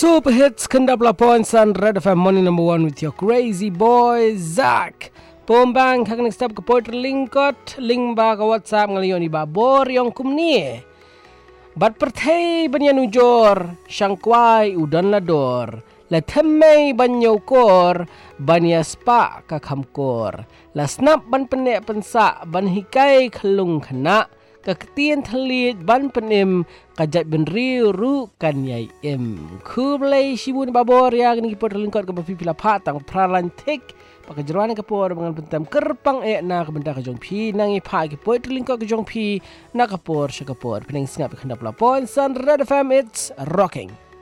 Super hits kendap lapon Sun Red FM morning number 1 with your crazy boy Zach. Pombang kag next step ke poet lingkot link ba ke WhatsApp ngalion iba bor yang kumni. Bat perthei banyan ujor syangkwai udan lador. La themmei banyo kor banya spa ka khamkor. La snap ban penek pensa ban hikai khlung khana. Kaketian telit ban penim kajat benri ru kan yai em kublai shibun babor yang ni kipot lingkot ke pila patang pralantik pakajruan ke por dengan pentam kerpang na ke benda ke jong pi nangi pa kipot lingkot ke jong pi na kapor syakapor pening singap ke handap lapon Sun Red FM, it's rocking.